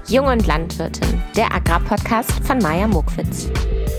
Jung und Landwirtin, der Agrarpodcast von Maja Mokwitz.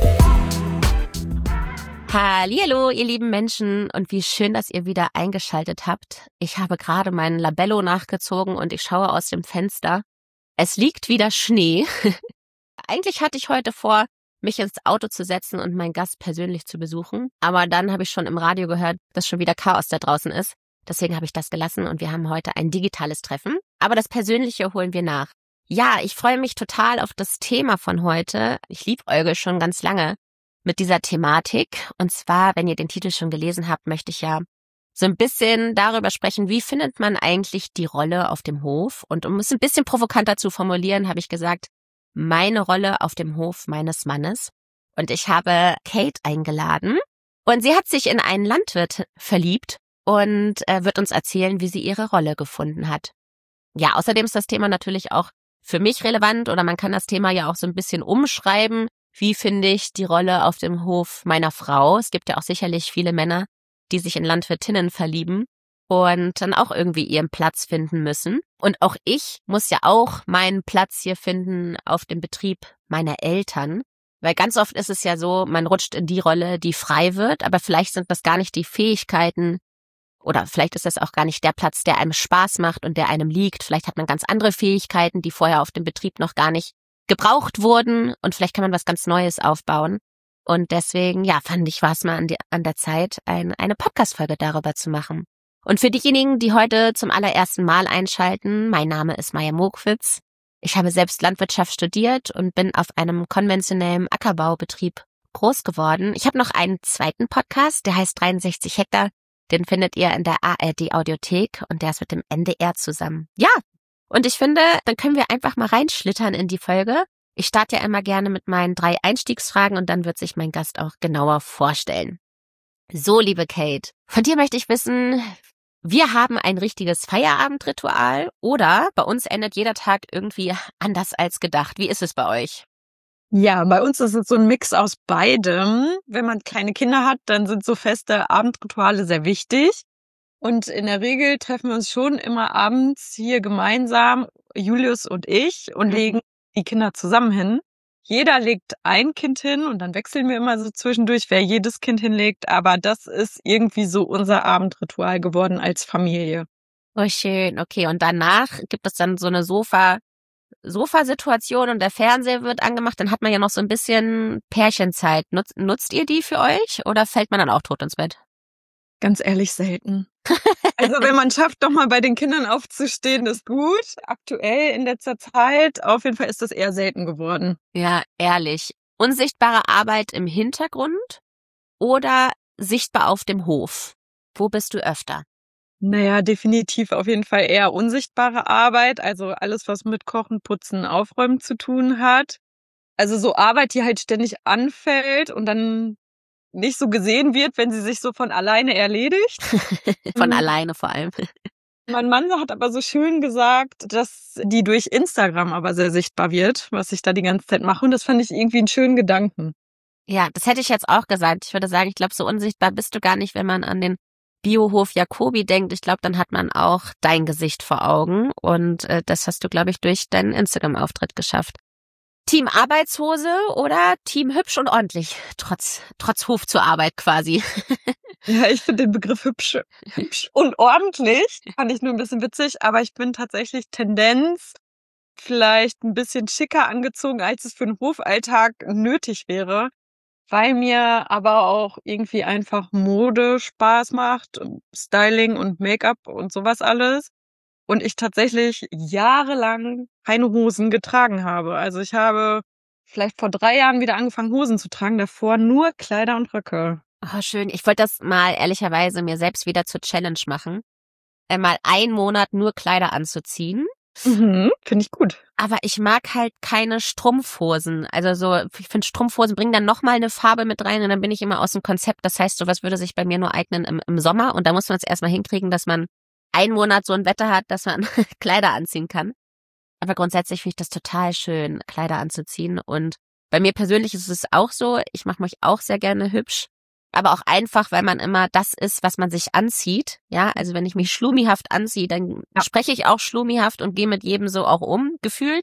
Hallihallo, ihr lieben Menschen, und wie schön, dass ihr wieder eingeschaltet habt. Ich habe gerade meinen Labello nachgezogen und ich schaue aus dem Fenster. Es liegt wieder Schnee. Eigentlich hatte ich heute vor, mich ins Auto zu setzen und meinen Gast persönlich zu besuchen. Aber dann habe ich schon im Radio gehört, dass schon wieder Chaos da draußen ist. Deswegen habe ich das gelassen und wir haben heute ein digitales Treffen. Aber das Persönliche holen wir nach. Ja, ich freue mich total auf das Thema von heute. Ich liebäugle schon ganz lange mit dieser Thematik. Und zwar, wenn ihr den Titel schon gelesen habt, möchte ich ja so ein bisschen darüber sprechen, wie findet man eigentlich die Rolle auf dem Hof? Und um es ein bisschen provokanter zu formulieren, habe ich gesagt, meine Rolle auf dem Hof meines Mannes. Und ich habe Kate eingeladen und sie hat sich in einen Landwirt verliebt und wird uns erzählen, wie sie ihre Rolle gefunden hat. Ja, außerdem ist das Thema natürlich auch für mich relevant oder man kann das Thema ja auch so ein bisschen umschreiben. Wie finde ich die Rolle auf dem Hof meiner Frau? Es gibt ja auch sicherlich viele Männer, die sich in Landwirtinnen verlieben und dann auch irgendwie ihren Platz finden müssen. Und auch ich muss ja auch meinen Platz hier finden auf dem Betrieb meiner Eltern. Weil ganz oft ist es ja so, man rutscht in die Rolle, die frei wird, aber vielleicht sind das gar nicht die Fähigkeiten oder vielleicht ist das auch gar nicht der Platz, der einem Spaß macht und der einem liegt. Vielleicht hat man ganz andere Fähigkeiten, die vorher auf dem Betrieb noch gar nicht gebraucht wurden und vielleicht kann man was ganz Neues aufbauen. Und deswegen, ja, fand ich, war es mal an der Zeit, eine Podcast-Folge darüber zu machen. Und für diejenigen, die heute zum allerersten Mal einschalten, mein Name ist Maja Mokwitz. Ich habe selbst Landwirtschaft studiert und bin auf einem konventionellen Ackerbaubetrieb groß geworden. Ich habe noch einen zweiten Podcast, der heißt 63 Hektar. Den findet ihr in der ARD-Audiothek und der ist mit dem NDR zusammen. Ja, und ich finde, dann können wir einfach mal reinschlittern in die Folge. Ich starte ja immer gerne mit meinen 3 Einstiegsfragen und dann wird sich mein Gast auch genauer vorstellen. So, liebe Kate, von dir möchte ich wissen, wir haben ein richtiges Feierabendritual oder bei uns endet jeder Tag irgendwie anders als gedacht. Wie ist es bei euch? Ja, bei uns ist es so ein Mix aus beidem. Wenn man kleine Kinder hat, dann sind so feste Abendrituale sehr wichtig. Und in der Regel treffen wir uns schon immer abends hier gemeinsam, Julius und ich, und legen die Kinder zusammen hin. Jeder legt ein Kind hin und dann wechseln wir immer so zwischendurch, wer jedes Kind hinlegt. Aber das ist irgendwie so unser Abendritual geworden als Familie. Oh, schön. Okay, und danach gibt es dann so eine Sofasituation und der Fernseher wird angemacht, dann hat man ja noch so ein bisschen Pärchenzeit. Nutzt ihr die für euch oder fällt man dann auch tot ins Bett? Ganz ehrlich, selten. Also wenn man schafft, doch mal bei den Kindern aufzustehen, ist gut. Aktuell in letzter Zeit, auf jeden Fall ist das eher selten geworden. Ja, ehrlich. Unsichtbare Arbeit im Hintergrund oder sichtbar auf dem Hof? Wo bist du öfter? Naja, definitiv auf jeden Fall eher unsichtbare Arbeit, also alles, was mit Kochen, Putzen, Aufräumen zu tun hat. Also so Arbeit, die halt ständig anfällt und dann nicht so gesehen wird, wenn sie sich so von alleine erledigt. Von alleine vor allem. Mein Mann hat aber so schön gesagt, dass die durch Instagram aber sehr sichtbar wird, was ich da die ganze Zeit mache. Und das fand ich irgendwie einen schönen Gedanken. Ja, das hätte ich jetzt auch gesagt. Ich würde sagen, ich glaube, so unsichtbar bist du gar nicht, wenn man an den Biohof Jacobi denkt. Ich glaube, dann hat man auch dein Gesicht vor Augen. Und das hast du, glaube ich, durch deinen Instagram-Auftritt geschafft. Team Arbeitshose oder Team hübsch und ordentlich, trotz Hof zur Arbeit quasi. Ja, ich finde den Begriff hübsch und ordentlich, fand ich nur ein bisschen witzig, aber ich bin tatsächlich Tendenz vielleicht ein bisschen schicker angezogen, als es für den Hofalltag nötig wäre, weil mir aber auch irgendwie einfach Mode Spaß macht und Styling und Make-up und sowas alles. Und ich tatsächlich jahrelang keine Hosen getragen habe. Also ich habe vielleicht vor 3 Jahren wieder angefangen, Hosen zu tragen. Davor nur Kleider und Röcke. Oh, schön. Ich wollte das mal ehrlicherweise mir selbst wieder zur Challenge machen. Mal einen Monat nur Kleider anzuziehen. Finde ich gut. Aber ich mag halt keine Strumpfhosen. Also so, ich finde Strumpfhosen bringen dann nochmal eine Farbe mit rein und dann bin ich immer aus dem Konzept. Das heißt, sowas würde sich bei mir nur eignen im Sommer und da muss man es erstmal hinkriegen, dass man einen Monat so ein Wetter hat, dass man Kleider anziehen kann. Aber grundsätzlich finde ich das total schön, Kleider anzuziehen. Und bei mir persönlich ist es auch so, ich mache mich auch sehr gerne hübsch. Aber auch einfach, weil man immer das ist, was man sich anzieht. Ja, also wenn ich mich schlumihaft anziehe, dann spreche ich auch schlumihaft und gehe mit jedem so auch um, gefühlt.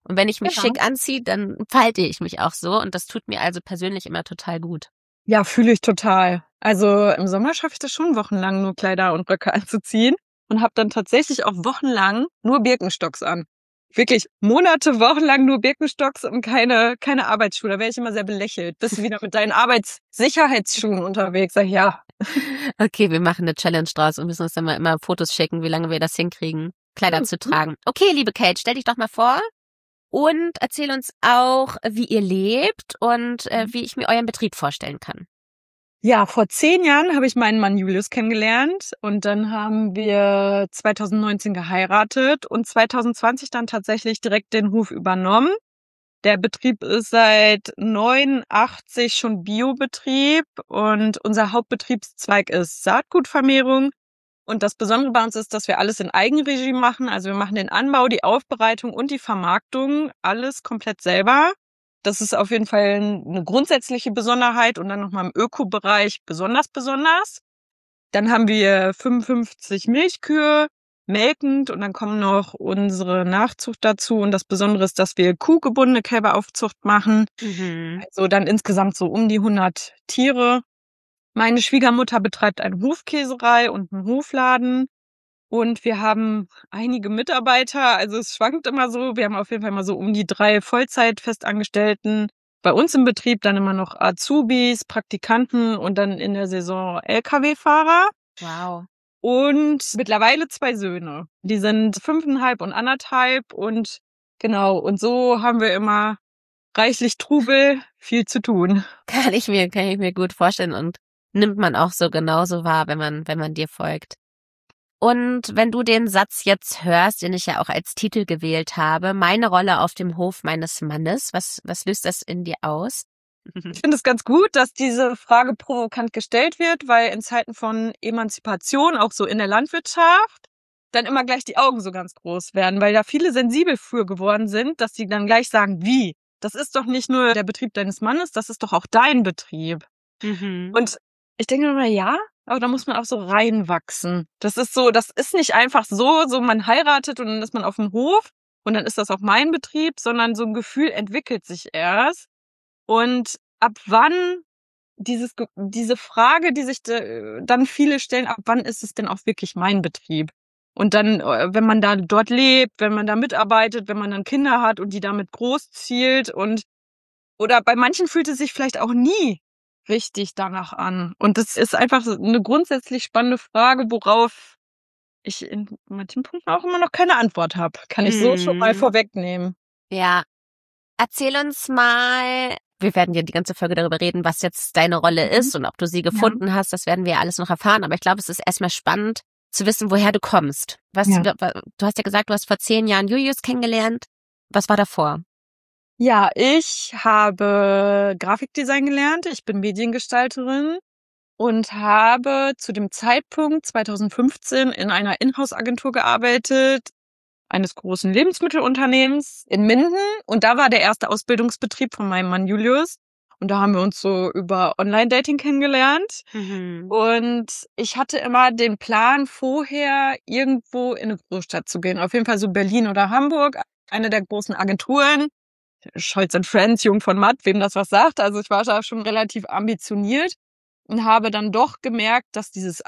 Und wenn ich mich Genau. schick anziehe, dann verhalte ich mich auch so. Und das tut mir also persönlich immer total gut. Ja, fühle ich total. Also im Sommer schaffe ich das schon wochenlang, nur Kleider und Röcke anzuziehen und habe dann tatsächlich auch wochenlang nur Birkenstocks an. Wirklich Monate, wochenlang nur Birkenstocks und keine Arbeitsschuhe. Da werde ich immer sehr belächelt. Bist du wieder mit deinen Arbeitssicherheitsschuhen unterwegs? Sag ich, ja. Okay, wir machen eine Challenge draus und müssen uns dann mal immer Fotos schicken, wie lange wir das hinkriegen, Kleider zu tragen. Okay, liebe Kate, stell dich doch mal vor und erzähl uns auch, wie ihr lebt und wie ich mir euren Betrieb vorstellen kann. Ja, vor 10 Jahren habe ich meinen Mann Julius kennengelernt und dann haben wir 2019 geheiratet und 2020 dann tatsächlich direkt den Hof übernommen. Der Betrieb ist seit 89 schon Biobetrieb und unser Hauptbetriebszweig ist Saatgutvermehrung. Und das Besondere bei uns ist, dass wir alles in Eigenregie machen. Also wir machen den Anbau, die Aufbereitung und die Vermarktung, alles komplett selber. Das ist auf jeden Fall eine grundsätzliche Besonderheit und dann nochmal im Ökobereich besonders. Dann haben wir 55 Milchkühe, melkend und dann kommen noch unsere Nachzucht dazu. Und das Besondere ist, dass wir kuhgebundene Kälberaufzucht machen. Also dann insgesamt so um die 100 Tiere. Meine Schwiegermutter betreibt eine Hofkäserei und einen Hofladen. Und wir haben einige Mitarbeiter, also es schwankt immer so. Wir haben auf jeden Fall mal so um die 3 Vollzeit-Festangestellten bei uns im Betrieb, dann immer noch Azubis, Praktikanten und dann in der Saison LKW-Fahrer. Wow. Und mittlerweile 2 Söhne. Die sind 5,5 und 1,5 und genau, und so haben wir immer reichlich Trubel, viel zu tun. Kann ich mir gut vorstellen und nimmt man auch so genauso wahr, wenn man dir folgt. Und wenn du den Satz jetzt hörst, den ich ja auch als Titel gewählt habe, meine Rolle auf dem Hof meines Mannes, was löst das in dir aus? Ich finde es ganz gut, dass diese Frage provokant gestellt wird, weil in Zeiten von Emanzipation, auch so in der Landwirtschaft, dann immer gleich die Augen so ganz groß werden, weil da viele sensibel für geworden sind, dass sie dann gleich sagen, wie? Das ist doch nicht nur der Betrieb deines Mannes, das ist doch auch dein Betrieb. Und ich denke immer, ja, aber da muss man auch so reinwachsen. Das ist nicht einfach so man heiratet und dann ist man auf dem Hof und dann ist das auch mein Betrieb, sondern so ein Gefühl entwickelt sich erst. Und ab wann diese Frage, die sich dann viele stellen, ab wann ist es denn auch wirklich mein Betrieb? Und dann, wenn man da dort lebt, wenn man da mitarbeitet, wenn man dann Kinder hat und die damit großzieht oder bei manchen fühlt es sich vielleicht auch nie richtig danach an. Und das ist einfach so eine grundsätzlich spannende Frage, worauf ich in manchen Punkten auch immer noch keine Antwort habe. Kann ich so schon mal vorwegnehmen. Ja. Erzähl uns mal, wir werden ja die ganze Folge darüber reden, was jetzt deine Rolle ist und ob du sie gefunden hast, das werden wir ja alles noch erfahren. Aber ich glaube, es ist erstmal spannend zu wissen, woher du kommst. Du hast ja gesagt, du hast vor 10 Jahren Julius kennengelernt. Was war davor? Ja, ich habe Grafikdesign gelernt. Ich bin Mediengestalterin und habe zu dem Zeitpunkt 2015 in einer Inhouse-Agentur gearbeitet, eines großen Lebensmittelunternehmens in Minden. Und da war der erste Ausbildungsbetrieb von meinem Mann Julius. Und da haben wir uns so über Online-Dating kennengelernt. Und ich hatte immer den Plan, vorher irgendwo in eine Großstadt zu gehen. Auf jeden Fall so Berlin oder Hamburg, eine der großen Agenturen. Scholz & Friends, Jung von Matt, wem das was sagt. Also ich war da schon relativ ambitioniert und habe dann doch gemerkt, dass dieses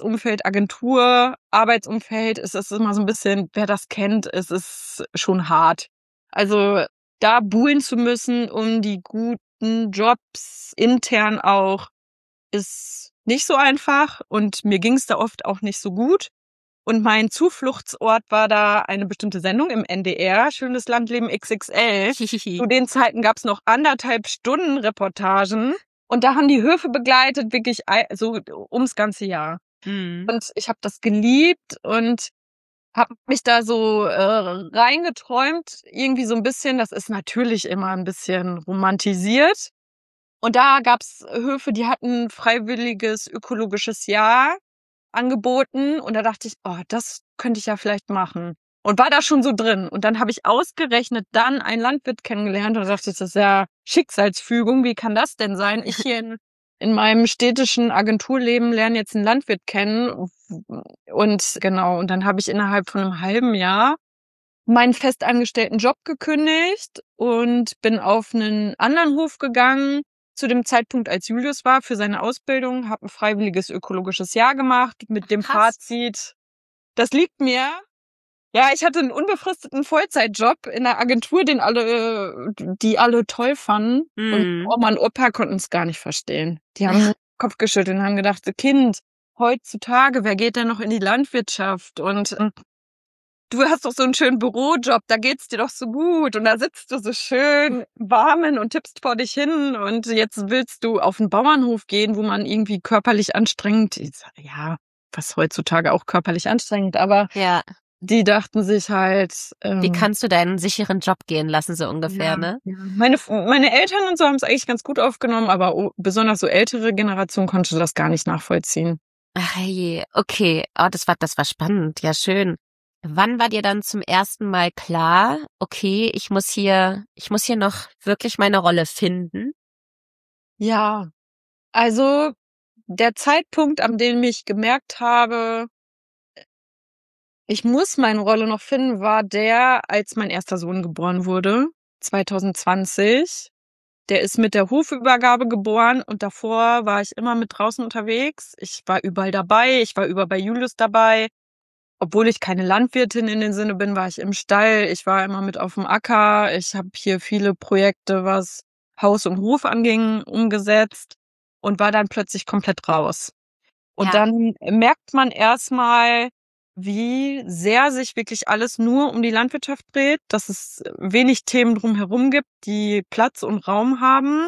Arbeitsumfeld, es ist immer so ein bisschen, wer das kennt, es ist schon hart. Also da buhlen zu müssen, um die guten Jobs intern auch, ist nicht so einfach und mir ging es da oft auch nicht so gut. Und mein Zufluchtsort war da eine bestimmte Sendung im NDR, Schönes Landleben XXL. Zu den Zeiten gab es noch 1,5 Stunden Reportagen. Und da haben die Höfe begleitet, wirklich so ums ganze Jahr. Und ich habe das geliebt und habe mich da so reingeträumt. Irgendwie so ein bisschen, das ist natürlich immer ein bisschen romantisiert. Und da gab's Höfe, die hatten freiwilliges ökologisches Jahr angeboten und da dachte ich, oh, das könnte ich ja vielleicht machen. Und war da schon so drin. Und dann habe ich ausgerechnet dann einen Landwirt kennengelernt und da dachte ich, das ist ja Schicksalsfügung. Wie kann das denn sein? Ich hier in meinem städtischen Agenturleben lerne jetzt einen Landwirt kennen. Und genau, und dann habe ich innerhalb von einem halben Jahr meinen festangestellten Job gekündigt und bin auf einen anderen Hof gegangen, zu dem Zeitpunkt, als Julius war, für seine Ausbildung, habe ein freiwilliges ökologisches Jahr gemacht mit dem Krass. Fazit, das liegt mir. Ja, ich hatte einen unbefristeten Vollzeitjob in der Agentur, die alle toll fanden. Und Oma und Opa konnten es gar nicht verstehen. Die haben nur den Kopf geschüttelt und haben gedacht, Kind, heutzutage, wer geht denn noch in die Landwirtschaft? Und du hast doch so einen schönen Bürojob, da geht's dir doch so gut. Und da sitzt du so schön im Warmen und tippst vor dich hin. Und jetzt willst du auf den Bauernhof gehen, wo man irgendwie körperlich anstrengend, ja, was heutzutage auch körperlich anstrengend, aber Ja. die dachten sich halt, Wie kannst du deinen sicheren Job gehen lassen, so ungefähr, ja, ne? ja. Meine Eltern und so haben es eigentlich ganz gut aufgenommen, aber besonders so ältere Generation konnte das gar nicht nachvollziehen. Ach je, okay. Oh, das war spannend. Ja, schön. Wann war dir dann zum ersten Mal klar, okay, ich muss hier noch wirklich meine Rolle finden? Ja, also der Zeitpunkt, an dem ich gemerkt habe, ich muss meine Rolle noch finden, war als mein erster Sohn geboren wurde, 2020. Der ist mit der Hofübergabe geboren und davor war ich immer mit draußen unterwegs. Ich war überall dabei, ich war überall bei Julius dabei. Obwohl ich keine Landwirtin in dem Sinne bin, war ich im Stall, ich war immer mit auf dem Acker, ich habe hier viele Projekte, was Haus und Hof anging, umgesetzt und war dann plötzlich komplett raus. Und Ja. dann merkt man erstmal, wie sehr sich wirklich alles nur um die Landwirtschaft dreht, dass es wenig Themen drumherum gibt, die Platz und Raum haben.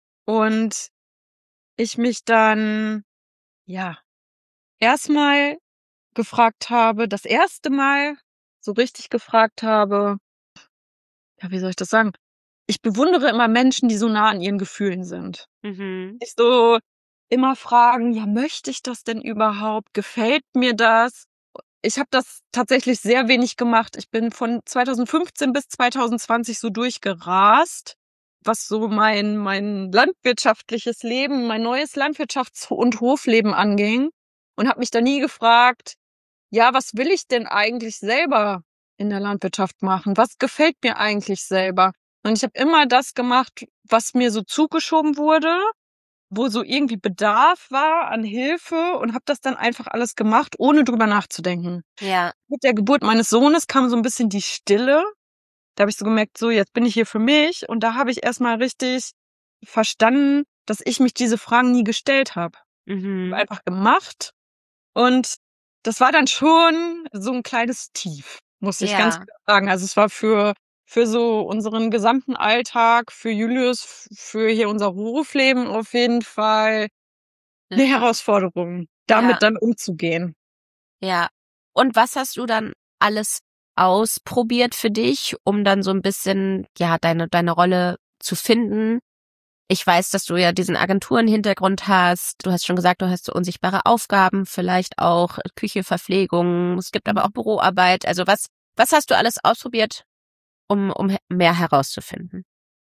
Und ich mich dann, ja, erstmal gefragt habe, das erste Mal so richtig gefragt habe, ja, wie soll ich das sagen? Ich bewundere immer Menschen, die so nah an ihren Gefühlen sind. Mhm. Ich so immer fragen, ja, möchte ich das denn überhaupt? Gefällt mir das? Ich habe das tatsächlich sehr wenig gemacht. Ich bin von 2015 bis 2020 so durchgerast, was so mein landwirtschaftliches Leben, mein neues Landwirtschafts- und Hofleben anging und habe mich da nie gefragt, ja, was will ich denn eigentlich selber in der Landwirtschaft machen? Was gefällt mir eigentlich selber? Und ich habe immer das gemacht, was mir so zugeschoben wurde, wo so irgendwie Bedarf war an Hilfe und habe das dann einfach alles gemacht, ohne drüber nachzudenken. Ja. Mit der Geburt meines Sohnes kam so ein bisschen die Stille. Da habe ich so gemerkt, so jetzt bin ich hier für mich. Und da habe ich erstmal richtig verstanden, dass ich mich diese Fragen nie gestellt habe. Mhm. Einfach gemacht. Und das war dann schon so ein kleines Tief, muss ich ganz Ja. klar sagen. Also es war für so unseren gesamten Alltag, für Julius, für hier unser Hofleben auf jeden Fall eine Herausforderung, Ja. damit dann umzugehen. Ja. Und was hast du dann alles ausprobiert für dich, um dann so ein bisschen, ja, deine Rolle zu finden? Ich weiß, dass du ja diesen Agenturenhintergrund hast. Du hast schon gesagt, du hast so unsichtbare Aufgaben, vielleicht auch Küche, Verpflegung. Es gibt aber auch Büroarbeit. Also was hast du alles ausprobiert, um mehr herauszufinden?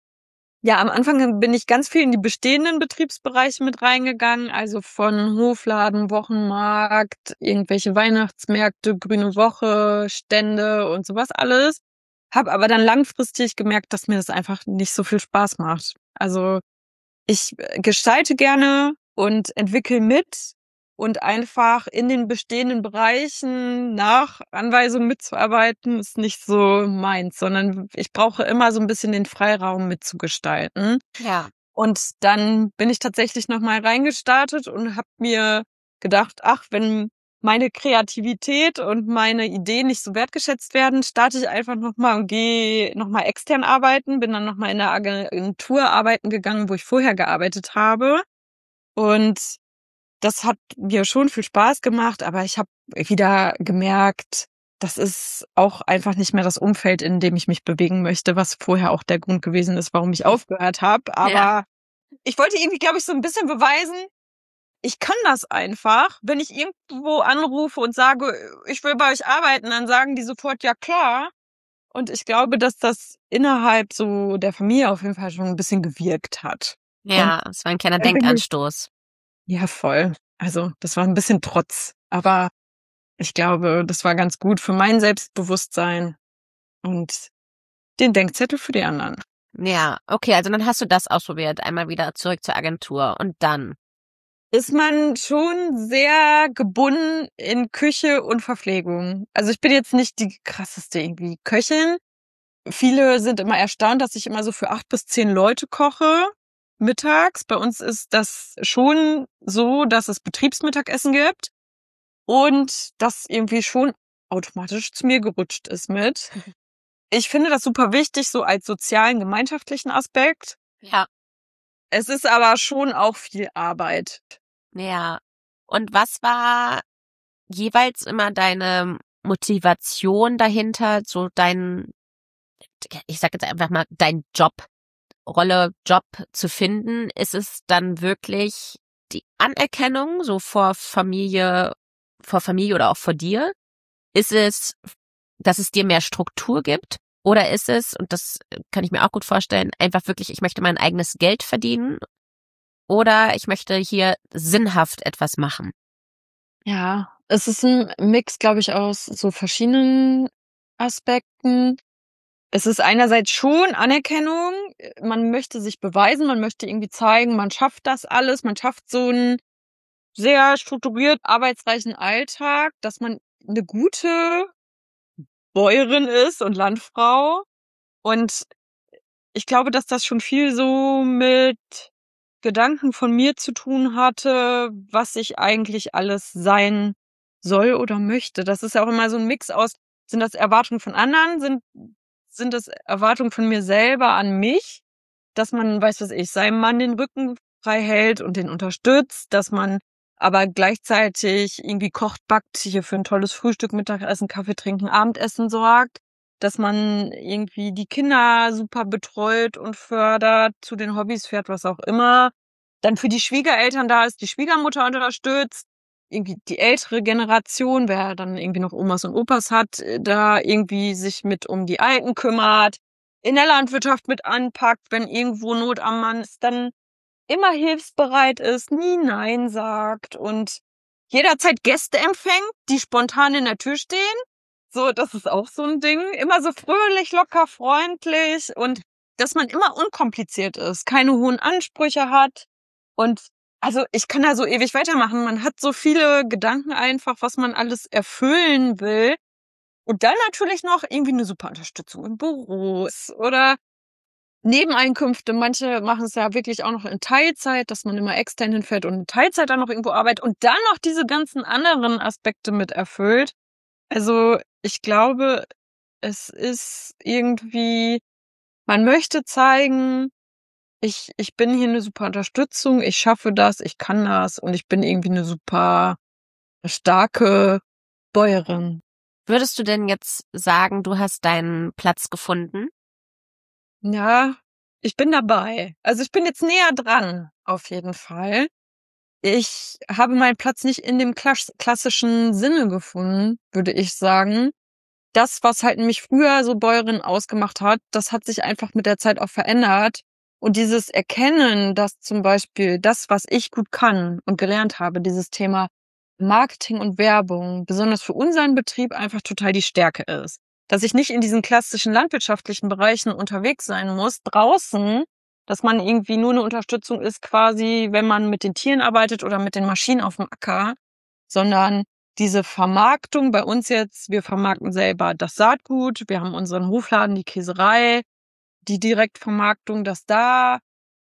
Ja, am Anfang bin ich ganz viel in die bestehenden Betriebsbereiche mit reingegangen, also von Hofladen, Wochenmarkt, irgendwelche Weihnachtsmärkte, Grüne Woche, Stände und sowas alles. Hab aber dann langfristig gemerkt, dass mir das einfach nicht so viel Spaß macht. Also ich gestalte gerne und entwickle mit und einfach in den bestehenden Bereichen nach Anweisungen mitzuarbeiten, ist nicht so meins, sondern ich brauche immer so ein bisschen den Freiraum mitzugestalten. Ja. Und dann bin ich tatsächlich noch mal reingestartet und habe mir gedacht, ach, wenn meine Kreativität und meine Ideen nicht so wertgeschätzt werden, starte ich einfach noch mal und gehe noch mal extern arbeiten, bin dann noch mal in der Agentur arbeiten gegangen, wo ich vorher gearbeitet habe. Und das hat mir schon viel Spaß gemacht, aber ich habe wieder gemerkt, das ist auch einfach nicht mehr das Umfeld, in dem ich mich bewegen möchte, was vorher auch der Grund gewesen ist, warum ich aufgehört habe. Aber ich wollte irgendwie, glaube ich, so ein bisschen beweisen, ich kann das einfach. Wenn ich irgendwo anrufe und sage, ich will bei euch arbeiten, dann sagen die sofort, ja klar. Und ich glaube, dass das innerhalb so der Familie auf jeden Fall schon ein bisschen gewirkt hat. Und Ja, es war ein kleiner dann bin ich, Denkanstoß. ja, voll. Also, das war ein bisschen Trotz. Aber ich glaube, das war ganz gut für mein Selbstbewusstsein. und den Denkzettel für die anderen. Ja, okay, also dann hast du das ausprobiert. Einmal wieder zurück zur Agentur und dann? Ist man schon sehr gebunden in Küche und Verpflegung. Also ich bin jetzt nicht die krasseste irgendwie Köchin. Viele sind immer erstaunt, dass ich immer so für 8 bis 10 Leute koche mittags. Bei uns ist das schon so, dass es Betriebsmittagessen gibt und das irgendwie schon automatisch zu mir gerutscht ist mit. Ich finde das super wichtig, so als sozialen, gemeinschaftlichen Aspekt. Ja. Es ist aber schon auch viel Arbeit. Ja. Und was war jeweils immer deine Motivation dahinter, so ich sag jetzt einfach mal, dein Job zu finden? Ist es dann wirklich die Anerkennung so vor Familie oder auch vor dir? Ist es, dass es dir mehr Struktur gibt? Oder ist es, und das kann ich mir auch gut vorstellen, einfach wirklich, ich möchte mein eigenes Geld verdienen oder ich möchte hier sinnhaft etwas machen? Ja, es ist ein Mix, glaube ich, aus so verschiedenen Aspekten. Es ist einerseits schon Anerkennung. Man möchte sich beweisen, man möchte irgendwie zeigen, man schafft das alles, man schafft so einen sehr strukturiert arbeitsreichen Alltag, dass man eine gute Bäuerin ist und Landfrau. Und ich glaube, dass das schon viel so mit Gedanken von mir zu tun hatte, was ich eigentlich alles sein soll oder möchte. Das ist ja auch immer so ein Mix aus, sind das Erwartungen von anderen, sind das Erwartungen von mir selber an mich, dass man, weiß was ich, seinem Mann den Rücken frei hält und den unterstützt, dass man aber gleichzeitig irgendwie kocht, backt, hier für ein tolles Frühstück, Mittagessen, Kaffee trinken, Abendessen sorgt, dass man irgendwie die Kinder super betreut und fördert, zu den Hobbys fährt, was auch immer, dann für die Schwiegereltern da ist, die Schwiegermutter unterstützt, irgendwie die ältere Generation, wer dann irgendwie noch Omas und Opas hat, da irgendwie sich mit um die Alten kümmert, in der Landwirtschaft mit anpackt, wenn irgendwo Not am Mann ist, dann immer hilfsbereit ist, nie Nein sagt und jederzeit Gäste empfängt, die spontan in der Tür stehen. So, das ist auch so ein Ding. Immer so fröhlich, locker, freundlich und dass man immer unkompliziert ist, keine hohen Ansprüche hat. Und also ich kann da so ewig weitermachen. Man hat so viele Gedanken einfach, was man alles erfüllen will. Und dann natürlich noch irgendwie eine super Unterstützung im Büros oder Nebeneinkünfte. Manche machen es ja wirklich auch noch in Teilzeit, dass man immer extern hinfährt und in Teilzeit dann noch irgendwo arbeitet und dann noch diese ganzen anderen Aspekte mit erfüllt. Also ich glaube, es ist irgendwie, man möchte zeigen, ich bin hier eine super Unterstützung, ich schaffe das, ich kann das und ich bin irgendwie eine super starke Bäuerin. Würdest du denn jetzt sagen, du hast deinen Platz gefunden? Ja, ich bin dabei. Also ich bin jetzt näher dran, auf jeden Fall. Ich habe meinen Platz nicht in dem klassischen Sinne gefunden, würde ich sagen. Das, was halt mich früher so Bäuerin ausgemacht hat, das hat sich einfach mit der Zeit auch verändert. Und dieses Erkennen, dass zum Beispiel das, was ich gut kann und gelernt habe, dieses Thema Marketing und Werbung, besonders für unseren Betrieb einfach total die Stärke ist. Dass ich nicht in diesen klassischen landwirtschaftlichen Bereichen unterwegs sein muss, draußen, dass man irgendwie nur eine Unterstützung ist quasi, wenn man mit den Tieren arbeitet oder mit den Maschinen auf dem Acker, sondern diese Vermarktung bei uns jetzt, wir vermarkten selber das Saatgut, wir haben unseren Hofladen, die Käserei, die Direktvermarktung, dass da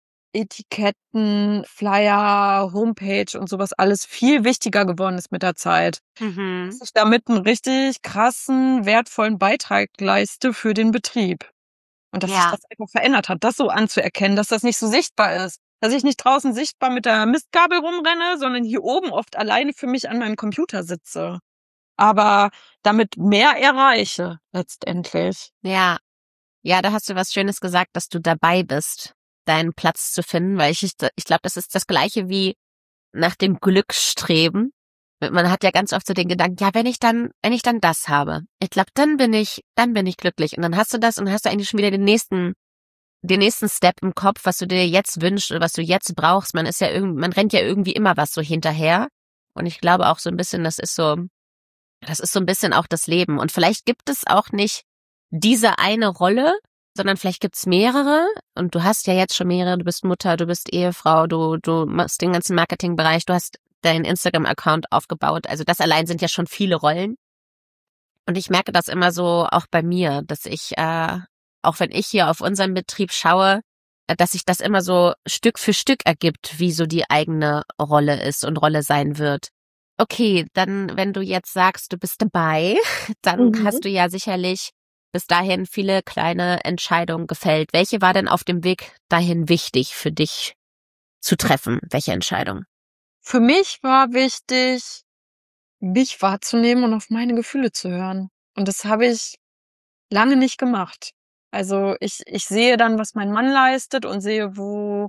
Etiketten, Flyer, Homepage und sowas alles viel wichtiger geworden ist mit der Zeit. Dass ich damit einen richtig krassen, wertvollen Beitrag leiste für den Betrieb. Und dass sich das einfach verändert hat, das so anzuerkennen, dass das nicht so sichtbar ist. Dass ich nicht draußen sichtbar mit der Mistgabel rumrenne, sondern hier oben oft alleine für mich an meinem Computer sitze. Aber damit mehr erreiche, letztendlich. Ja, da hast du was Schönes gesagt, dass du dabei bist, deinen Platz zu finden, weil ich glaube, das ist das Gleiche wie nach dem Glück streben. Man hat ja ganz oft so den Gedanken, ja, wenn ich dann das habe, ich glaube, dann bin ich glücklich. Und dann hast du das und hast du eigentlich schon wieder den nächsten Step im Kopf, was du dir jetzt wünschst oder was du jetzt brauchst. Man rennt ja irgendwie immer was so hinterher. Und ich glaube auch so ein bisschen, das ist so ein bisschen auch das Leben. Und vielleicht gibt es auch nicht diese eine Rolle, sondern vielleicht gibt's mehrere und du hast ja jetzt schon mehrere, du bist Mutter, du bist Ehefrau, du machst den ganzen Marketingbereich, du hast deinen Instagram-Account aufgebaut. Also das allein sind ja schon viele Rollen. Und ich merke das immer so auch bei mir, dass ich, auch wenn ich hier auf unseren Betrieb schaue, dass sich das immer so Stück für Stück ergibt, wie so die eigene Rolle ist und Rolle sein wird. Okay, dann, wenn du jetzt sagst, du bist dabei, dann hast du ja sicherlich bis dahin viele kleine Entscheidungen gefällt. Welche war denn auf dem Weg dahin wichtig für dich zu treffen? Welche Entscheidung? Für mich war wichtig, mich wahrzunehmen und auf meine Gefühle zu hören. Und das habe ich lange nicht gemacht. Also ich sehe dann, was mein Mann leistet und sehe, wo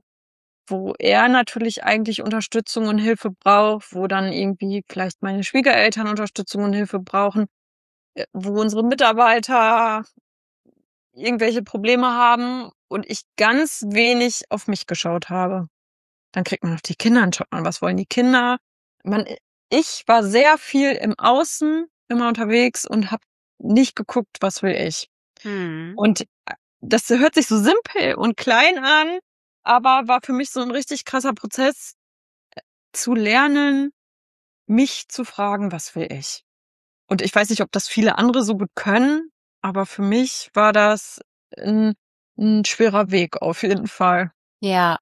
er natürlich eigentlich Unterstützung und Hilfe braucht, wo dann irgendwie vielleicht meine Schwiegereltern Unterstützung und Hilfe brauchen, wo unsere Mitarbeiter irgendwelche Probleme haben und ich ganz wenig auf mich geschaut habe. Dann kriegt man auf die Kinder, dann schaut man, was wollen die Kinder. Ich war sehr viel im Außen immer unterwegs und habe nicht geguckt, was will ich. Und das hört sich so simpel und klein an, aber war für mich so ein richtig krasser Prozess, zu lernen, mich zu fragen, was will ich? Und ich weiß nicht, ob das viele andere so gut können, aber für mich war das ein schwerer Weg auf jeden Fall. Ja.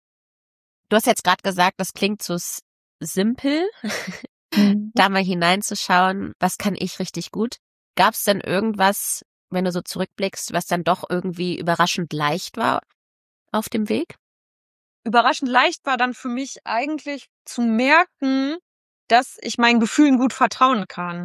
Du hast jetzt gerade gesagt, das klingt so simpel, da mal hineinzuschauen, was kann ich richtig gut? Gab es denn irgendwas, wenn du so zurückblickst, was dann doch irgendwie überraschend leicht war auf dem Weg? Überraschend leicht war dann für mich eigentlich zu merken, dass ich meinen Gefühlen gut vertrauen kann.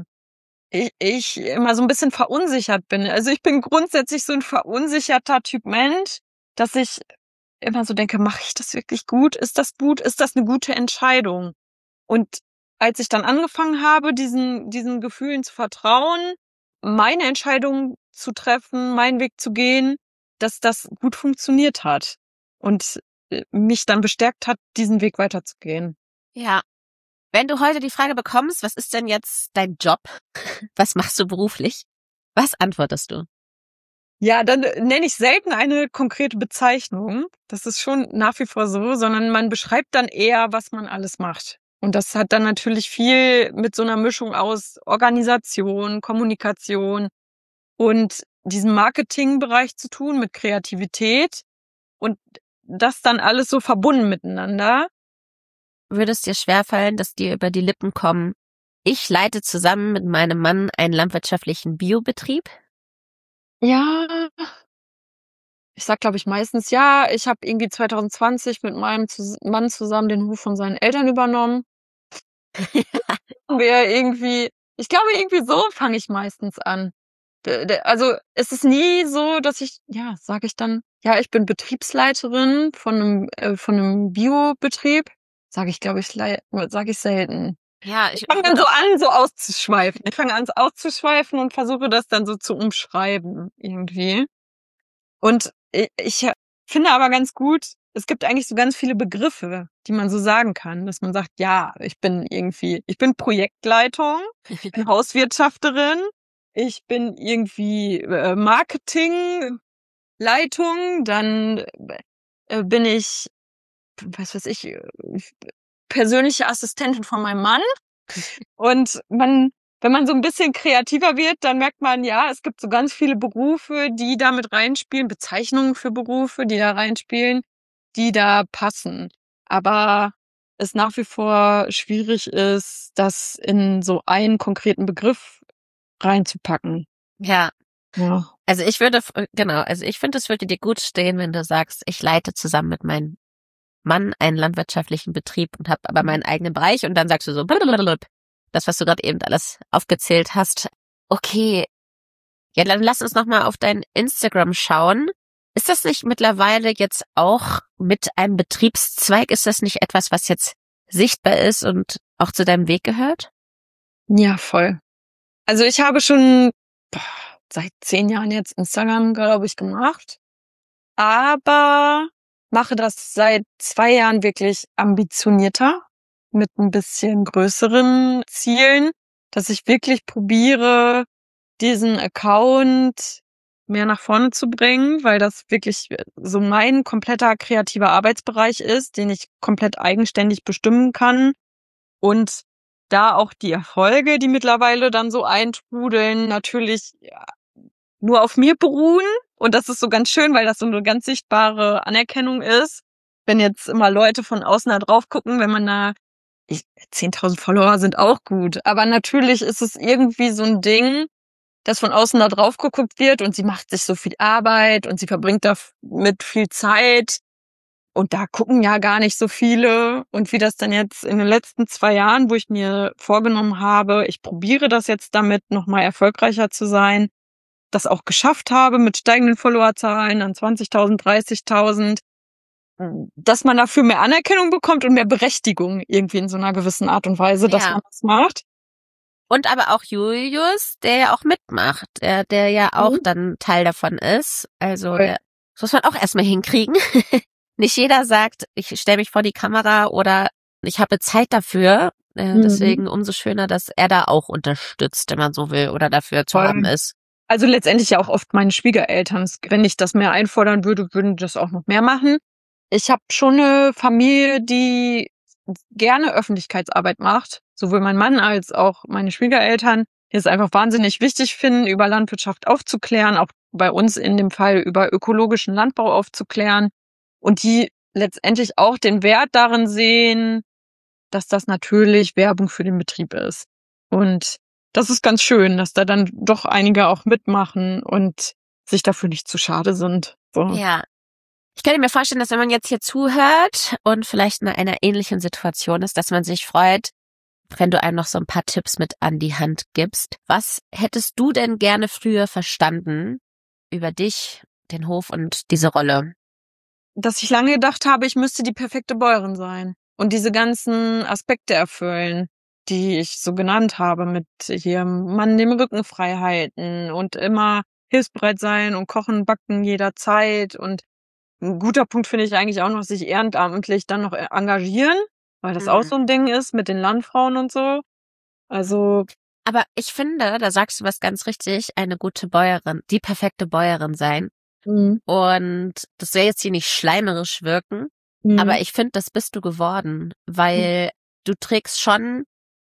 Ich immer so ein bisschen verunsichert bin. Also, ich bin grundsätzlich so ein verunsicherter Typ Mensch, dass ich immer so denke: „Mache ich das wirklich gut? Ist das gut? Ist das 'ne gute Entscheidung?“ Und als ich dann angefangen habe, diesen Gefühlen zu vertrauen, meine Entscheidung zu treffen, meinen Weg zu gehen, dass das gut funktioniert hat und, mich dann bestärkt hat, diesen Weg weiterzugehen. Ja. Wenn du heute die Frage bekommst, was ist denn jetzt dein Job? Was machst du beruflich? Was antwortest du? Ja, dann nenne ich selten eine konkrete Bezeichnung. Das ist schon nach wie vor so, sondern man beschreibt dann eher, was man alles macht. Und das hat dann natürlich viel mit so einer Mischung aus Organisation, Kommunikation und diesem Marketingbereich zu tun, mit Kreativität und das dann alles so verbunden miteinander. Würde es dir schwerfallen, dass dir über die Lippen kommen, ich leite zusammen mit meinem Mann einen landwirtschaftlichen Biobetrieb? Ja, ich sag, glaube ich, meistens ja. Ich habe irgendwie 2020 mit meinem Mann zusammen den Hof von seinen Eltern übernommen. Wir irgendwie ich glaube, irgendwie so fange ich meistens an. Also, es ist nie so, dass sage ich dann: „Ja, ich bin Betriebsleiterin von 'nem Biobetrieb.“ Sage ich selten. Ja, Ich fange dann so an, so auszuschweifen. Ich fange an, so auszuschweifen und versuche das dann so zu umschreiben irgendwie. Und ich finde aber ganz gut, es gibt eigentlich so ganz viele Begriffe, die man so sagen kann, dass man sagt: „Ja, ich bin Projektleitung, ich bin Hauswirtschafterin, ich bin irgendwie, Marketingleitung, dann, bin ich, was weiß ich, persönliche Assistentin von meinem Mann.“ Und wenn man so ein bisschen kreativer wird, dann merkt man, ja, es gibt so ganz viele Berufe, die da mit reinspielen, Bezeichnungen für Berufe, die da reinspielen, die da passen. Aber es nach wie vor schwierig ist, das in so einen konkreten Begriff reinzupacken. Ja. Ja. Also ich finde, es würde dir gut stehen, wenn du sagst, ich leite zusammen mit meinem Mann einen landwirtschaftlichen Betrieb und habe aber meinen eigenen Bereich und dann sagst du so, das, was du gerade eben alles aufgezählt hast. Okay, ja, dann lass uns nochmal auf dein Instagram schauen. Ist das nicht mittlerweile jetzt auch mit einem Betriebszweig? Ist das nicht etwas, was jetzt sichtbar ist und auch zu deinem Weg gehört? Ja, voll. Also, ich habe schon seit 10 Jahren jetzt Instagram, glaube ich, gemacht, aber mache das seit 2 Jahren wirklich ambitionierter, mit ein bisschen größeren Zielen, dass ich wirklich probiere, diesen Account mehr nach vorne zu bringen, weil das wirklich so mein kompletter kreativer Arbeitsbereich ist, den ich komplett eigenständig bestimmen kann. Und da auch die Erfolge, die mittlerweile dann so eintrudeln, natürlich nur auf mir beruhen. Und das ist so ganz schön, weil das so eine ganz sichtbare Anerkennung ist. Wenn jetzt immer Leute von außen da drauf gucken, wenn man da 10.000 Follower sind auch gut. Aber natürlich ist es irgendwie so ein Ding, dass von außen da drauf geguckt wird und sie macht sich so viel Arbeit und sie verbringt da mit viel Zeit. Und da gucken ja gar nicht so viele. Und wie das dann jetzt in den letzten 2 Jahren, wo ich mir vorgenommen habe, ich probiere das jetzt damit, nochmal erfolgreicher zu sein, das auch geschafft habe mit steigenden Followerzahlen an 20.000, 30.000, dass man dafür mehr Anerkennung bekommt und mehr Berechtigung irgendwie in so einer gewissen Art und Weise, dass man das macht. Und aber auch Julius, der ja auch mitmacht, der ja auch dann Teil davon ist. Also das muss man auch erstmal hinkriegen. Nicht jeder sagt, ich stelle mich vor die Kamera oder ich habe Zeit dafür. Deswegen umso schöner, dass er da auch unterstützt, wenn man so will, oder dafür zu haben ist. Also letztendlich ja auch oft meine Schwiegereltern. Wenn ich das mehr einfordern würde, würden das auch noch mehr machen. Ich habe schon eine Familie, die gerne Öffentlichkeitsarbeit macht. Sowohl mein Mann als auch meine Schwiegereltern, die es einfach wahnsinnig wichtig finden, über Landwirtschaft aufzuklären, auch bei uns in dem Fall über ökologischen Landbau aufzuklären. Und die letztendlich auch den Wert darin sehen, dass das natürlich Werbung für den Betrieb ist. Und das ist ganz schön, dass da dann doch einige auch mitmachen und sich dafür nicht zu schade sind. So. Ja. Ich könnte mir vorstellen, dass wenn man jetzt hier zuhört und vielleicht in einer ähnlichen Situation ist, dass man sich freut, wenn du einem noch so ein paar Tipps mit an die Hand gibst. Was hättest du denn gerne früher verstanden über dich, den Hof und diese Rolle? Dass ich lange gedacht habe, ich müsste die perfekte Bäuerin sein und diese ganzen Aspekte erfüllen, die ich so genannt habe, mit hier Mann den Rücken frei halten und immer hilfsbereit sein und kochen, backen jederzeit. Und ein guter Punkt finde ich eigentlich auch noch, sich ehrenamtlich dann noch engagieren, weil das auch so ein Ding ist mit den Landfrauen und so. Also. Aber ich finde, da sagst du was ganz richtig, eine gute Bäuerin, die perfekte Bäuerin sein. Und das soll jetzt hier nicht schleimerisch wirken, aber ich finde, das bist du geworden, weil du trägst schon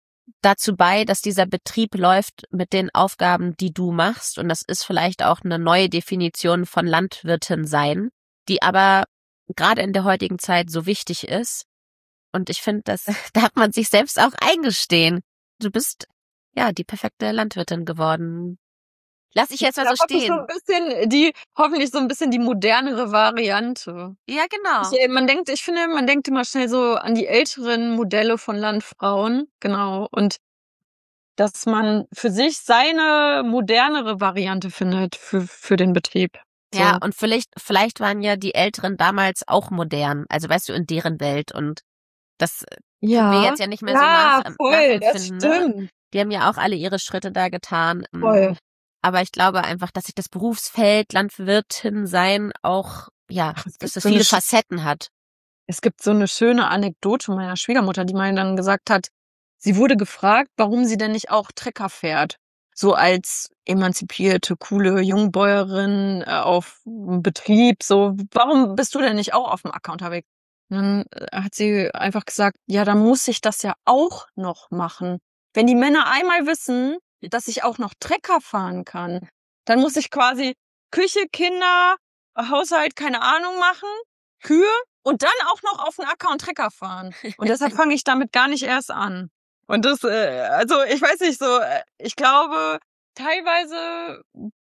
dazu bei, dass dieser Betrieb läuft mit den Aufgaben, die du machst. Und das ist vielleicht auch eine neue Definition von Landwirtin sein, die aber gerade in der heutigen Zeit so wichtig ist. Und ich finde, da darf man sich selbst auch eingestehen. Du bist ja die perfekte Landwirtin geworden. Lass ich jetzt mal so stehen. Hoffentlich so ein bisschen die modernere Variante. Ja, genau. Ich finde, man denkt immer schnell so an die älteren Modelle von Landfrauen. Genau. Und dass man für sich seine modernere Variante findet für den Betrieb. So. Ja, und vielleicht waren ja die Älteren damals auch modern. Also weißt du, in deren Welt. Und das können wir jetzt ja nicht mehr so nachempfinden. Das stimmt. Die haben ja auch alle ihre Schritte da getan. Voll. Aber ich glaube einfach, dass sich das Berufsfeld Landwirtin sein auch, ja, dass es viele Facetten hat. Es gibt so eine schöne Anekdote meiner Schwiegermutter, die mir dann gesagt hat, sie wurde gefragt, warum sie denn nicht auch Trecker fährt. So als emanzipierte, coole Jungbäuerin auf dem Betrieb. So, warum bist du denn nicht auch auf dem Acker unterwegs? Und dann hat sie einfach gesagt, ja, dann muss ich das ja auch noch machen. Wenn die Männer einmal wissen, dass ich auch noch Trecker fahren kann, dann muss ich quasi Küche, Kinder, Haushalt, keine Ahnung machen, Kühe und dann auch noch auf den Acker und Trecker fahren. Und deshalb fange ich damit gar nicht erst an. Und das, also ich weiß nicht so, ich glaube, teilweise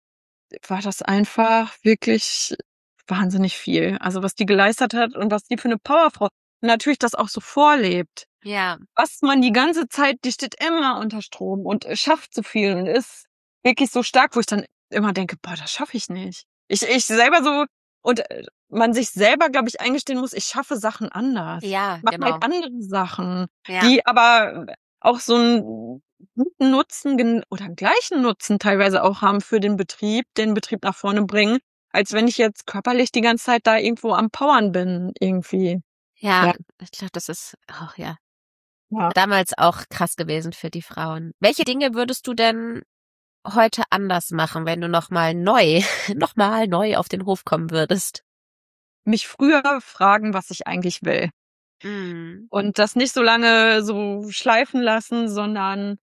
war das einfach wirklich wahnsinnig viel. Also was die geleistet hat und was die für eine Powerfrau natürlich das auch so vorlebt. Ja. Was man die ganze Zeit, die steht immer unter Strom und schafft so viel und ist wirklich so stark, wo ich dann immer denke, boah, das schaffe ich nicht. Ich selber so, und man sich selber, glaube ich, eingestehen muss, ich schaffe Sachen anders. Ja, mach genau. halt andere Sachen, Ja. die aber auch so einen guten Nutzen oder einen gleichen Nutzen teilweise auch haben für den Betrieb nach vorne bringen, als wenn ich jetzt körperlich die ganze Zeit da irgendwo am Powern bin, irgendwie. Ja. Ich glaube, das ist auch, damals auch krass gewesen für die Frauen. Welche Dinge würdest du denn heute anders machen, wenn du nochmal neu auf den Hof kommen würdest? Mich früher fragen, was ich eigentlich will. Und das nicht so lange so schleifen lassen, sondern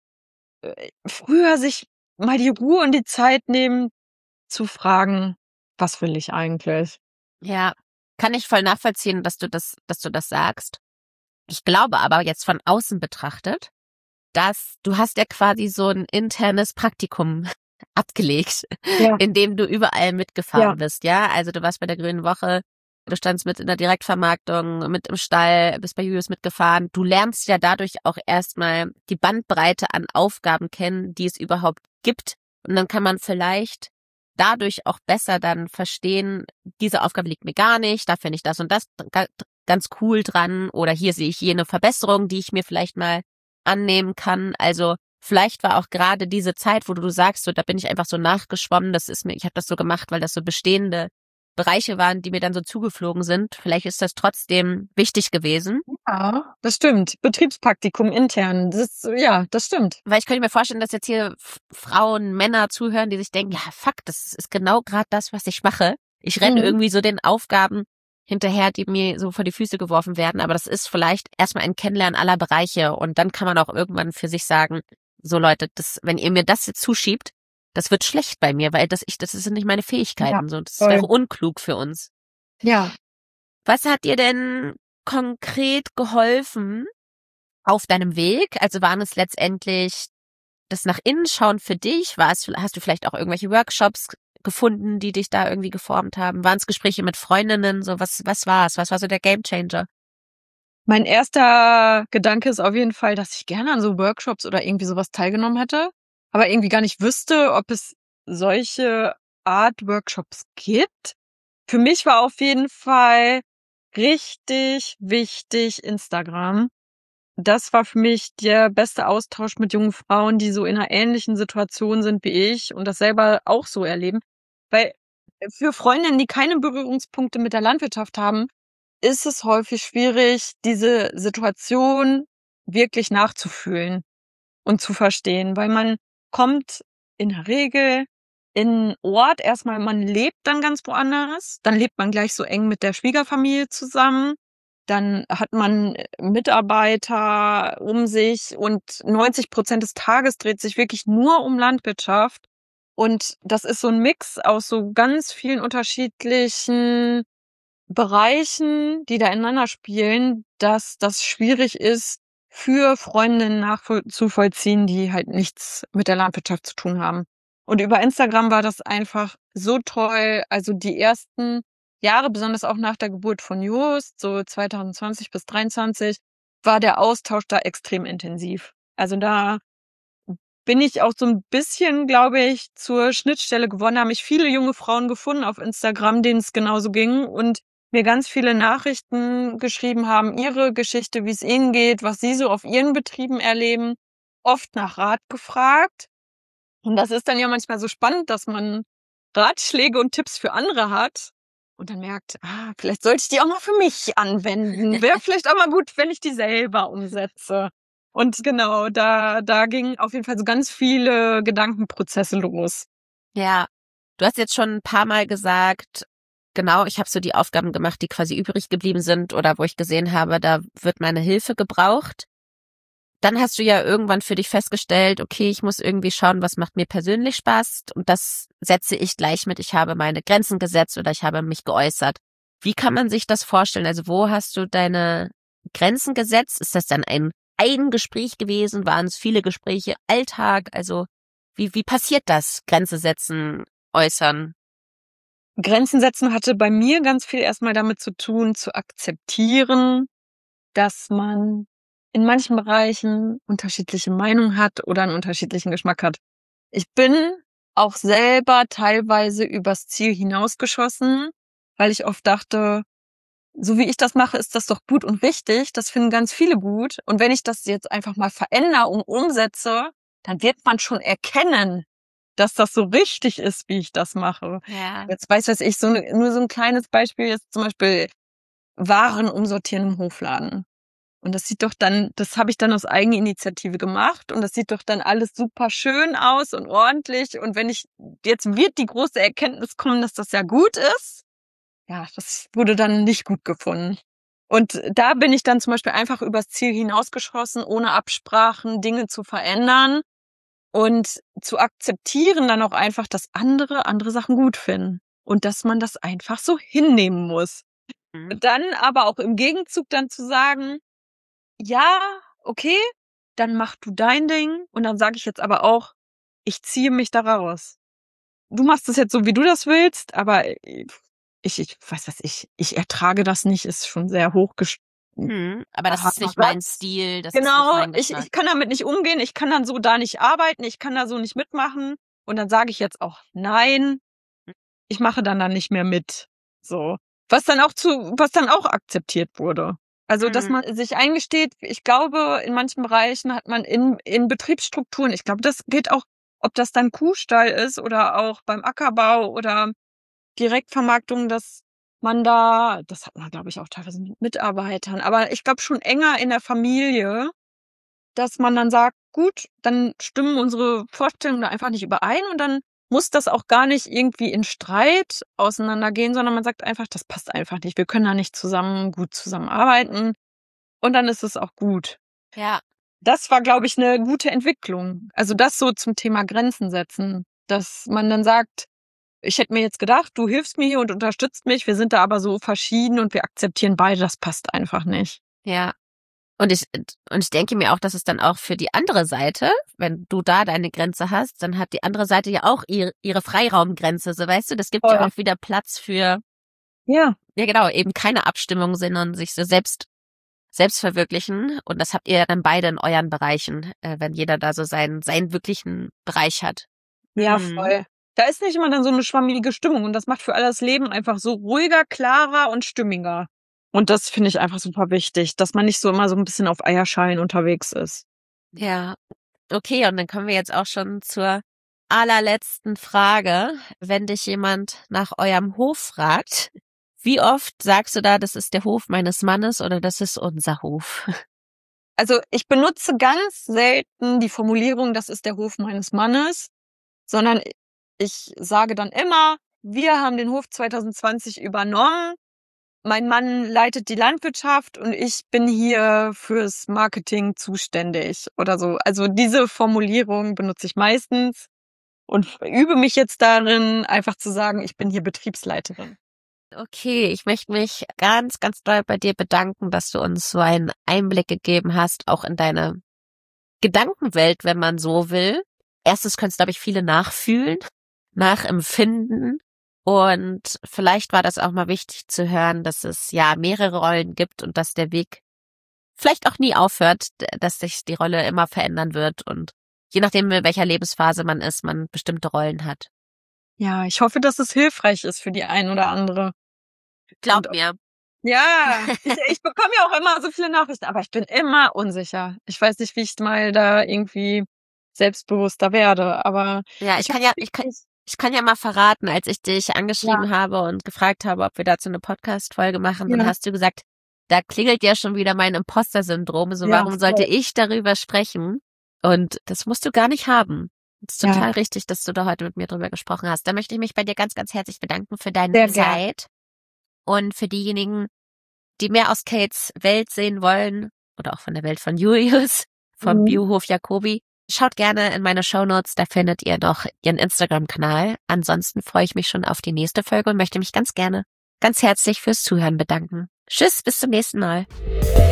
früher sich mal die Ruhe und die Zeit nehmen, zu fragen, was will ich eigentlich? Ja, kann ich voll nachvollziehen, dass du das sagst. Ich glaube aber jetzt von außen betrachtet, dass du hast ja quasi so ein internes Praktikum abgelegt, Ja. in dem du überall mitgefahren Ja. bist, ja? Also du warst bei der Grünen Woche, du standst mit in der Direktvermarktung, mit im Stall, bist bei Julius mitgefahren. Du lernst ja dadurch auch erstmal die Bandbreite an Aufgaben kennen, die es überhaupt gibt. Und dann kann man vielleicht dadurch auch besser dann verstehen, diese Aufgabe liegt mir gar nicht, da finde ich das und das ganz cool dran oder hier sehe ich jene Verbesserung, die ich mir vielleicht mal annehmen kann. Also vielleicht war auch gerade diese Zeit, wo du sagst, so da bin ich einfach so nachgeschwommen, ich habe das so gemacht, weil das so bestehende Bereiche waren, die mir dann so zugeflogen sind. Vielleicht ist das trotzdem wichtig gewesen. Ja, das stimmt. Betriebspraktikum intern. Das stimmt. Weil ich könnte mir vorstellen, dass jetzt hier Frauen, Männer zuhören, die sich denken, ja, fuck, das ist genau gerade das, was ich mache. Ich renne irgendwie so den Aufgaben hinterher, die mir so vor die Füße geworfen werden. Aber das ist vielleicht erstmal ein Kennenlernen aller Bereiche. Und dann kann man auch irgendwann für sich sagen, so Leute, wenn ihr mir das jetzt zuschiebt, das wird schlecht bei mir, weil das sind nicht meine Fähigkeiten. So, das wäre unklug für uns. Ja. Was hat dir denn konkret geholfen auf deinem Weg? Also waren es letztendlich das nach innen schauen für dich? Hast du vielleicht auch irgendwelche Workshops gefunden, die dich da irgendwie geformt haben? Waren es Gespräche mit Freundinnen? So, was war es? Was war so der Gamechanger? Mein erster Gedanke ist auf jeden Fall, dass ich gerne an so Workshops oder irgendwie sowas teilgenommen hätte, aber irgendwie gar nicht wüsste, ob es solche Art Workshops gibt. Für mich war auf jeden Fall richtig wichtig Instagram. Das war für mich der beste Austausch mit jungen Frauen, die so in einer ähnlichen Situation sind wie ich und das selber auch so erleben. Weil für Freundinnen, die keine Berührungspunkte mit der Landwirtschaft haben, ist es häufig schwierig, diese Situation wirklich nachzufühlen und zu verstehen, weil man kommt in der Regel in 'n Ort, erstmal man lebt dann ganz woanders, dann lebt man gleich so eng mit der Schwiegerfamilie zusammen, dann hat man Mitarbeiter um sich und 90% des Tages dreht sich wirklich nur um Landwirtschaft. Und das ist so ein Mix aus so ganz vielen unterschiedlichen Bereichen, die da ineinander spielen, dass das schwierig ist, für Freundinnen nachzuvollziehen, die halt nichts mit der Landwirtschaft zu tun haben. Und über Instagram war das einfach so toll. Also die ersten Jahre, besonders auch nach der Geburt von Jost, so 2020 bis 2023, war der Austausch da extrem intensiv. Also da bin ich auch so ein bisschen, glaube ich, zur Schnittstelle geworden. Da haben mich viele junge Frauen gefunden auf Instagram, denen es genauso ging und mir ganz viele Nachrichten geschrieben haben, ihre Geschichte, wie es ihnen geht, was sie so auf ihren Betrieben erleben, oft nach Rat gefragt. Und das ist dann ja manchmal so spannend, dass man Ratschläge und Tipps für andere hat und dann merkt, vielleicht sollte ich die auch mal für mich anwenden. Wäre vielleicht auch mal gut, wenn ich die selber umsetze. Und genau, da gingen auf jeden Fall so ganz viele Gedankenprozesse los. Ja, du hast jetzt schon ein paar Mal gesagt, genau, ich habe so die Aufgaben gemacht, die quasi übrig geblieben sind oder wo ich gesehen habe, da wird meine Hilfe gebraucht. Dann hast du ja irgendwann für dich festgestellt, okay, ich muss irgendwie schauen, was macht mir persönlich Spaß und das setze ich gleich mit, ich habe meine Grenzen gesetzt oder ich habe mich geäußert. Wie kann man sich das vorstellen? Also wo hast du deine Grenzen gesetzt? Ist das dann ein Gespräch gewesen? Waren es viele Gespräche? Alltag? Also wie passiert das? Grenze setzen, äußern? Grenzen setzen hatte bei mir ganz viel erstmal damit zu tun, zu akzeptieren, dass man in manchen Bereichen unterschiedliche Meinungen hat oder einen unterschiedlichen Geschmack hat. Ich bin auch selber teilweise übers Ziel hinausgeschossen, weil ich oft dachte, so wie ich das mache, ist das doch gut und wichtig. Das finden ganz viele gut. Und wenn ich das jetzt einfach mal verändere und umsetze, dann wird man schon erkennen, dass das so richtig ist, wie ich das mache. Ja. Jetzt weiß ich, nur so ein kleines Beispiel ist zum Beispiel Waren umsortieren im Hofladen. Und das habe ich dann aus Eigeninitiative gemacht und das sieht doch dann alles super schön aus und ordentlich. Und jetzt wird die große Erkenntnis kommen, dass das ja gut ist. Ja, das wurde dann nicht gut gefunden. Und da bin ich dann zum Beispiel einfach übers Ziel hinausgeschossen, ohne Absprachen Dinge zu verändern und zu akzeptieren dann auch einfach, dass andere Sachen gut finden und dass man das einfach so hinnehmen muss. Und dann aber auch im Gegenzug dann zu sagen, ja, okay, dann mach du dein Ding und dann sage ich jetzt aber auch, ich ziehe mich da raus. Du machst es jetzt so, wie du das willst, aber ich weiß was, ich ertrage das nicht, ist schon sehr aber das ist nicht mein Stil, das ist nicht genau, mein Geschmack. ich kann damit nicht umgehen, ich kann dann so da nicht arbeiten, ich kann da so nicht mitmachen und dann sage ich jetzt auch nein, ich mache dann nicht mehr mit. So. Was dann auch akzeptiert wurde. Also, dass man sich eingesteht, ich glaube, in manchen Bereichen hat man in Betriebsstrukturen, ich glaube, das geht auch, ob das dann Kuhstall ist oder auch beim Ackerbau oder Direktvermarktung, dass man das hat man, glaube ich, auch teilweise mit Mitarbeitern, aber ich glaube schon enger in der Familie, dass man dann sagt, gut, dann stimmen unsere Vorstellungen da einfach nicht überein und dann muss das auch gar nicht irgendwie in Streit auseinandergehen, sondern man sagt einfach, das passt einfach nicht. Wir können da nicht gut zusammenarbeiten und dann ist es auch gut. Ja. Das war, glaube ich, eine gute Entwicklung. Also das so zum Thema Grenzen setzen, dass man dann sagt, ich hätte mir jetzt gedacht, du hilfst mir hier und unterstützt mich, wir sind da aber so verschieden und wir akzeptieren beide, das passt einfach nicht. Ja. Und ich denke mir auch, dass es dann auch für die andere Seite, wenn du da deine Grenze hast, dann hat die andere Seite ja auch ihre Freiraumgrenze. So, weißt du, das gibt ja auch wieder Platz für, ja genau, eben keine Abstimmung, sondern sich so selbst verwirklichen. Und das habt ihr ja dann beide in euren Bereichen, wenn jeder da so seinen wirklichen Bereich hat. Ja, voll. Da ist nicht immer dann so eine schwammige Stimmung und das macht für alles Leben einfach so ruhiger, klarer und stimmiger. Und das finde ich einfach super wichtig, dass man nicht so immer so ein bisschen auf Eierschalen unterwegs ist. Ja, okay, und dann kommen wir jetzt auch schon zur allerletzten Frage. Wenn dich jemand nach eurem Hof fragt, wie oft sagst du da, das ist der Hof meines Mannes oder das ist unser Hof? Also ich benutze ganz selten die Formulierung, das ist der Hof meines Mannes, sondern ich sage dann immer, wir haben den Hof 2020 übernommen. Mein Mann leitet die Landwirtschaft und ich bin hier fürs Marketing zuständig oder so. Also diese Formulierung benutze ich meistens und übe mich jetzt darin, einfach zu sagen, ich bin hier Betriebsleiterin. Okay, ich möchte mich ganz, ganz doll bei dir bedanken, dass du uns so einen Einblick gegeben hast, auch in deine Gedankenwelt, wenn man so will. Erstens können es, glaube ich, viele nachfühlen, nachempfinden. Und vielleicht war das auch mal wichtig zu hören, dass es ja mehrere Rollen gibt und dass der Weg vielleicht auch nie aufhört, dass sich die Rolle immer verändern wird und je nachdem, in welcher Lebensphase man ist, man bestimmte Rollen hat. Ja, ich hoffe, dass es hilfreich ist für die ein oder andere. Glaub mir. Ja, ich bekomme ja auch immer so viele Nachrichten, aber ich bin immer unsicher. Ich weiß nicht, wie ich mal da irgendwie selbstbewusster werde, aber ja, ich kann ja mal verraten, als ich dich angeschrieben habe und gefragt habe, ob wir dazu eine Podcast-Folge machen, dann hast du gesagt, da klingelt ja schon wieder mein Imposter-Syndrom, so warum sollte ich darüber sprechen? Und das musst du gar nicht haben. Es ist total richtig, dass du da heute mit mir drüber gesprochen hast. Da möchte ich mich bei dir ganz, ganz herzlich bedanken für deine Zeit. Und für diejenigen, die mehr aus Kates Welt sehen wollen, oder auch von der Welt von Julius, vom Biohof Jacobi, schaut gerne in meine Shownotes, da findet ihr noch ihren Instagram-Kanal. Ansonsten freue ich mich schon auf die nächste Folge und möchte mich ganz herzlich fürs Zuhören bedanken. Tschüss, bis zum nächsten Mal.